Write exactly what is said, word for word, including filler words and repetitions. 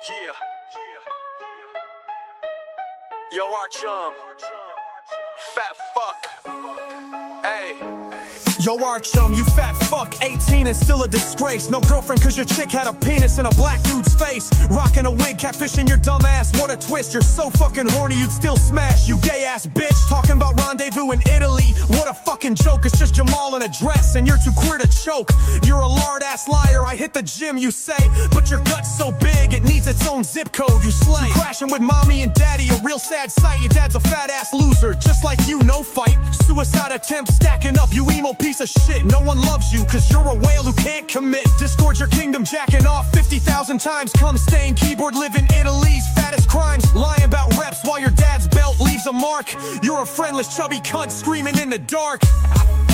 Yeah. Yo, our chum. Fat fuck. Hey. Yo, our chum, you fat fuck, eighteen and still a disgrace. No girlfriend cause your chick had a penis in a black dude's face. Rocking a wig, catfishing your dumb ass, what a twist. You're so fucking horny you'd still smash, you gay ass bitch. Talking about rendezvous in Italy, what a fucking joke. It's just Jamal in a dress and you're too queer to choke. You're a lard ass liar, I hit the gym you say, but your gut's so big it needs its own zip code, you slay. You crashing with mommy and daddy, a real sad sight. Your dad's a fat ass loser, just like you, no fight. Suicide attempt stacking up, you emo piece of shit. No one loves you cause you're a whale who can't commit. Discord your kingdom, jacking off fifty thousand times. Come stain keyboard, live in Italy's fattest crimes. Lying about reps while your dad's belt leaves a mark. You're a friendless chubby cunt screaming in the dark.